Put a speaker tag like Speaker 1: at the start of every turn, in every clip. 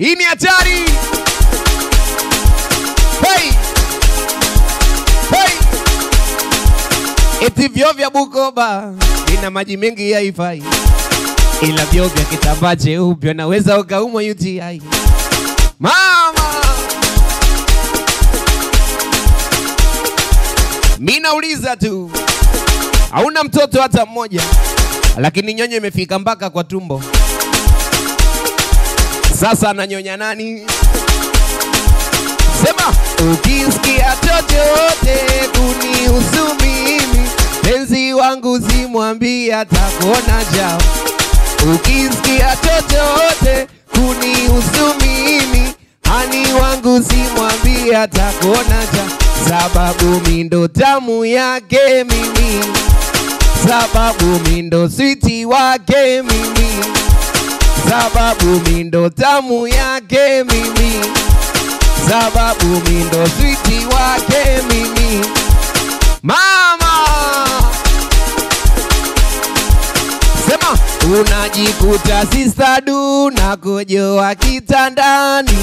Speaker 1: Hii ni hatari. Hey. Hey. Eti vyo vya Bukoba vina maji mengi ya haifai, ila vyo vya kitambaa cheupe naweza ukaumwa UTI. Mama, mimi nauliza tu, hauna mtoto hata mmoja, lakini nyonyo imefika mpaka kwa tumbo. Sasa ananyonya nani? Sema, ukisikia chochote kunihusu mimi, penzi wangu simwambie atakuona jao. Ukisikia chochote kunihusu mimi, hani wangu simwambie atakuona jao. Sababu mimi ndo tamu yake mimi, sababu mimi ndo sweet wake mimi, sababu mimi ndo tamu yake mimi, sababu mimi ndo sweet wake mimi. Mama, sema, unajikuta sister du na kujoa kitandani,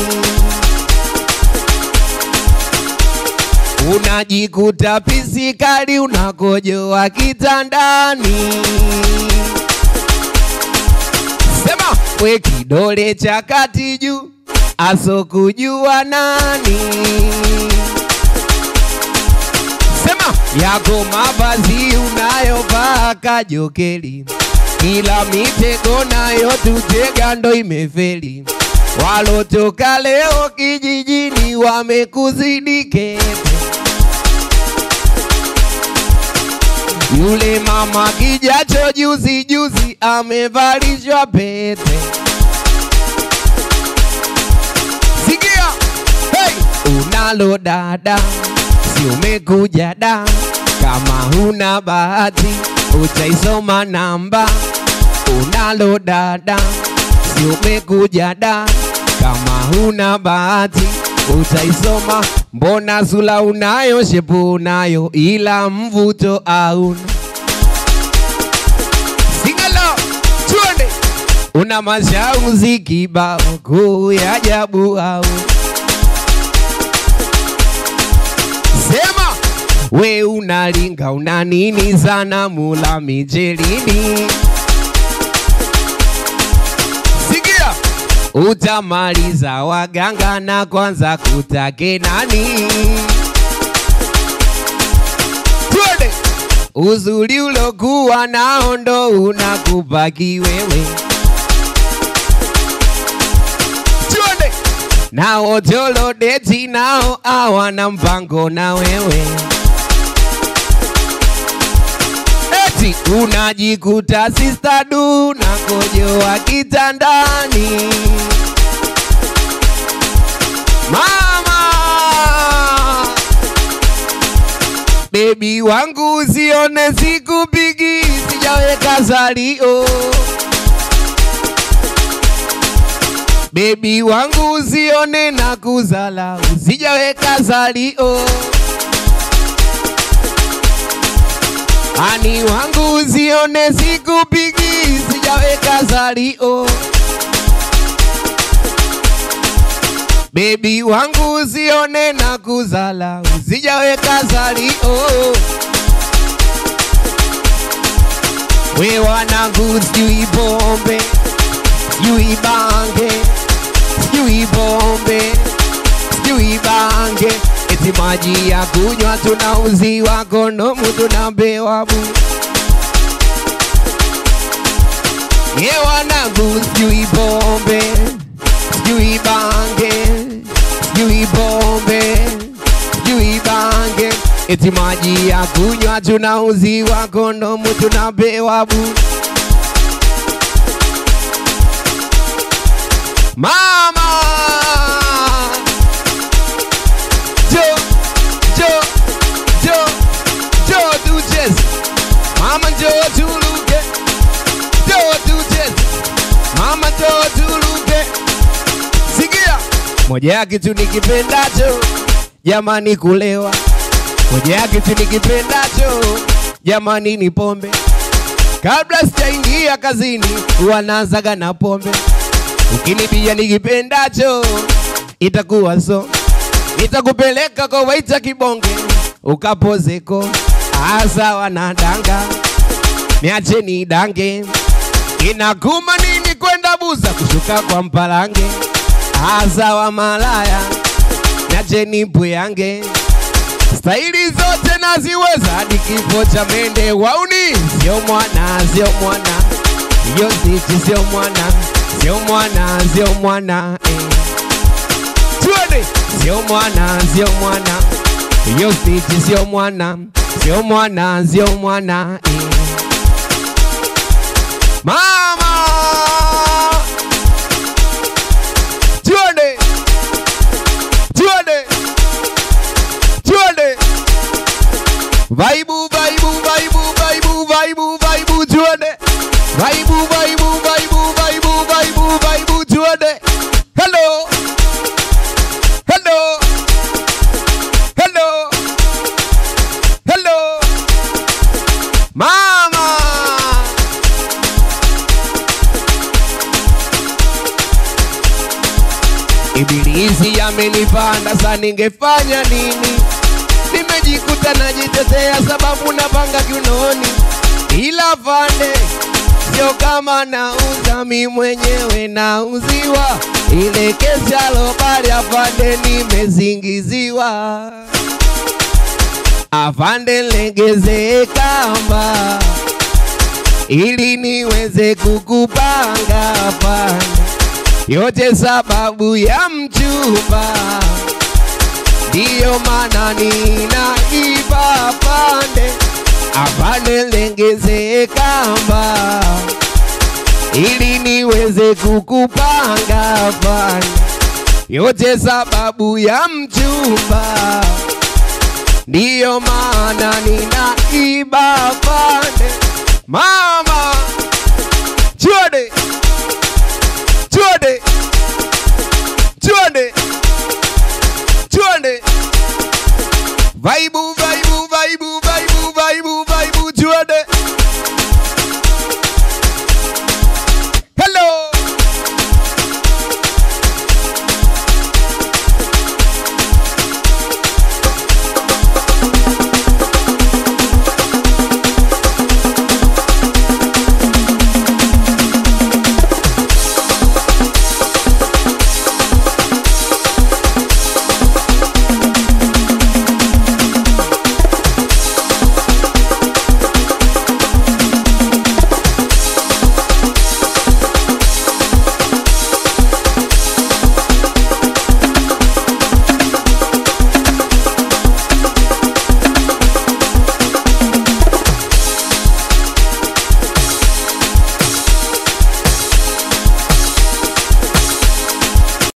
Speaker 1: unajikuta pisikali unakojoa kitandani. Sema, we kidole cha kati juu asokujua nani. Sema, yako mavazi unayovaa kajokeli, ila mitego nayo tutega ndo imefeli. Walotoka leo kijijini wamekuzidi kete. Yule mama kijacho juzi juzi amevalishwa pete. Sikia, hey! Unalo dada, si umekuja da, kama huna bahati utaisoma namba. Unalo dada, si umekuja da, kama huna bahati utaisoma. Mbona sula unayo, shepu unayo, ila mvuto hauna. Singalo, chuone, una mashauzi kibao kuu ya ajabu au. Sema, we unalinga una nini sana mula mijelini. Sikia, utamaliza waganga na kwanza kutake nani. Tuende, uzuri ulokuwa nao ndo unakubaki wewe. Tuende, na otolo deti nao hawana mpango na wewe. Eti unajikuta sister du na kojoa kitandani. Mama, baby wangu usione sikupigi, sijaweka salio. Baby wangu usione na kuzala, sijaweka salio. Ani wangu usione sikupigi, sijaweka salio. Baby wangu usione na kuzala, sijaweka salio. We wanangu sijui pombe, sijui bange, sijui pombe, sijui bange. Eti maji ya kunywa tunauziwa, kondomu tunapewa bu. Ye wanangu sijui pombe, sijui bange, sijui pombe, sijui bange. Eti maji ya kunywa tunauziwa, kondomu tunapewa bu. Mama, Jo duches. Mama Jo tuluke, Jo duches. Mama Jo tuluke. Sikia, moja ya kitu nikipendacho jamani kulewa. Moja ya kitu nikipendacho jamani ni pombe. Kabla sijaingia kazini wanaanzaga na pombe. Ukinibia nikipendacho itakuwa so, nitakupeleka kwa waita kibonge ukapozeko. Asa wanadanga niache ni dange, inakuma nini kwenda Buza kushuka kwa Mpalange. Asa wa malaya niache ni puyange, staili zote naziweza hadi kifo cha mende. Wauni sio mwana, sio mwana, yo stichi sio mwana, sio mwana, sio mwana, tuende sio mwana, sio mwana, yo stichi sio mwana, sio mwana, sio mwana, mama tuende, tuende, tuende, vaibu, vaibu, vaibu, vaibu, vaibu, vaibu, tuende, vaibu, vaibu, vaibu, vaibu, vaibu, vaibu, tuende. Hello, hello, hello, hello, mama. Ibilisi amenipanda, sasa ningefanya nini? Nimejikuta najitetea sababu napanga kiunoni, ila fande sio kama nauza, mi mwenyewe nauziwa. Ile kesi alobali afande nimezingiziwa. Afande legeze kamba ili niweze kukupanga afande, yote sababu ya mchumba, ndiyo maana ninaiba afande. Afande legeze kamba ili niweze kukupanga afande, yote sababu ya mchumba, ndiyo maana ninaiba afande. Mama, chua